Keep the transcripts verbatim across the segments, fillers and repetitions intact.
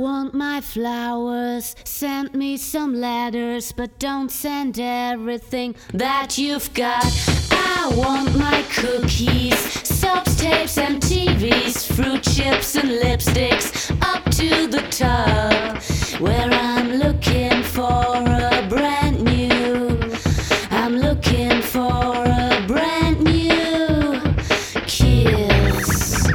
want my flowers, send me some letters, but don't send everything that you've got. I want my cookies, soaps, tapes and T Vs, fruit chips and lipsticks up to the top, where I'm looking for a brand new, I'm looking for a brand new kiss.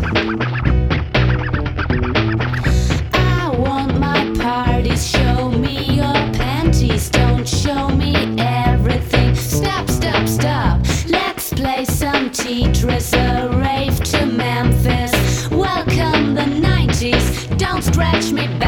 I want my parties, show me your panties, don't show me everything. Stop, stop, stop, let's play some Tetris, a rave to Memphis. Welcome the nineties, don't scratch me back.